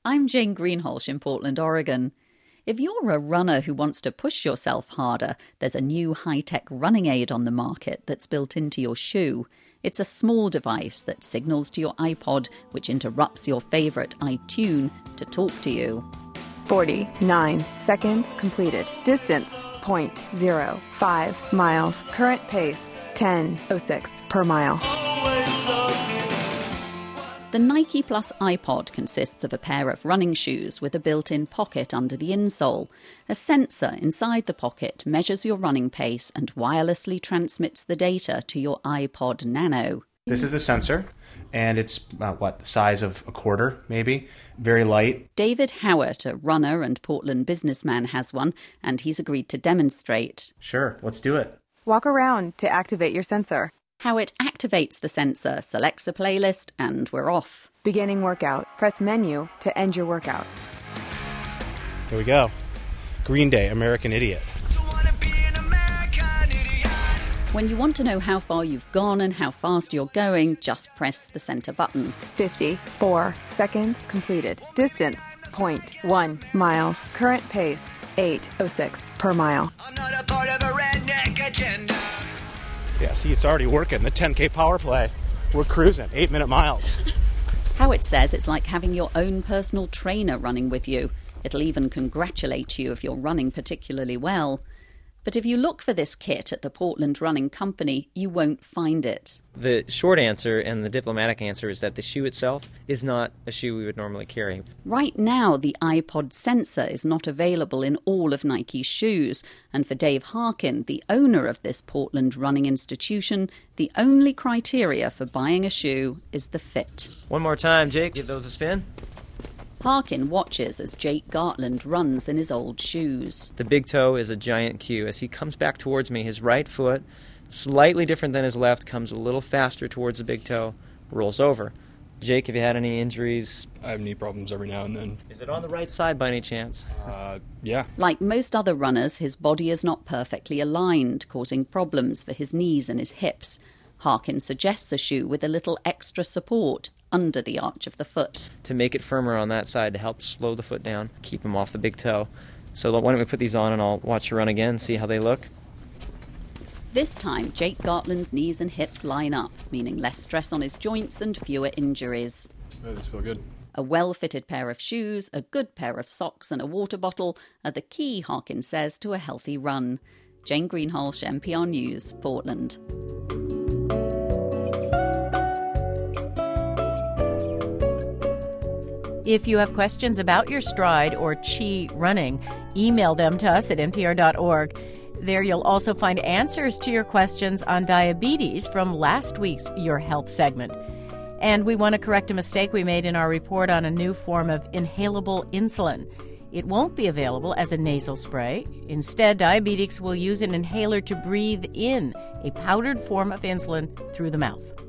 I'm Jane Greenhalgh in Portland, Oregon. If you're a runner who wants to push yourself harder, there's a new high-tech running aid on the market that's built into your shoe. It's a small device that signals to your iPod, which interrupts your favourite iTune, to talk to you. 49 seconds completed. Distance, 0.05 miles. Current pace, 10:06 per mile. The Nike Plus iPod consists of a pair of running shoes with a built-in pocket under the insole. A sensor inside the pocket measures your running pace and wirelessly transmits the data to your iPod Nano. This is the sensor, and it's the size of a quarter, maybe. Very light. David Howard, a runner and Portland businessman, has one, and he's agreed to demonstrate. Sure, let's do it. Walk around to activate your sensor. How it activates the sensor, selects a playlist, and we're off. Beginning workout. Press menu to end your workout. Here we go. Green Day, American Idiot. When you want to know how far you've gone and how fast you're going, just press the center button. 54 seconds completed. Distance, 0.1 miles. Current pace, 8:06 per mile. I'm not a part of a redneck agenda. Yeah, see, it's already working. The 10K power play. We're cruising, 8-minute miles. Howard says it's like having your own personal trainer running with you. It'll even congratulate you if you're running particularly well. But if you look for this kit at the Portland Running Company, you won't find it. The short answer and the diplomatic answer is that the shoe itself is not a shoe we would normally carry. Right now, the iPod sensor is not available in all of Nike's shoes. And for Dave Harkin, the owner of this Portland running institution, the only criteria for buying a shoe is the fit. One more time, Jake. Give those a spin. Harkin watches as Jake Gartland runs in his old shoes. The big toe is a giant cue. As he comes back towards me, his right foot, slightly different than his left, comes a little faster towards the big toe, rolls over. Jake, have you had any injuries? I have knee problems every now and then. Is it on the right side by any chance? Yeah. Like most other runners, his body is not perfectly aligned, causing problems for his knees and his hips. Harkin suggests a shoe with a little extra support under the arch of the foot. To make it firmer on that side to help slow the foot down, keep him off the big toe. So why don't we put these on and I'll watch you run again, see how they look. This time, Jake Gartland's knees and hips line up, meaning less stress on his joints and fewer injuries. Oh, these feel good. A well-fitted pair of shoes, a good pair of socks and a water bottle are the key, Harkin says, to a healthy run. Jane Greenhalgh, NPR News, Portland. If you have questions about your stride or Qi running, email them to us at npr.org. There you'll also find answers to your questions on diabetes from last week's Your Health segment. And we want to correct a mistake we made in our report on a new form of inhalable insulin. It won't be available as a nasal spray. Instead, diabetics will use an inhaler to breathe in a powdered form of insulin through the mouth.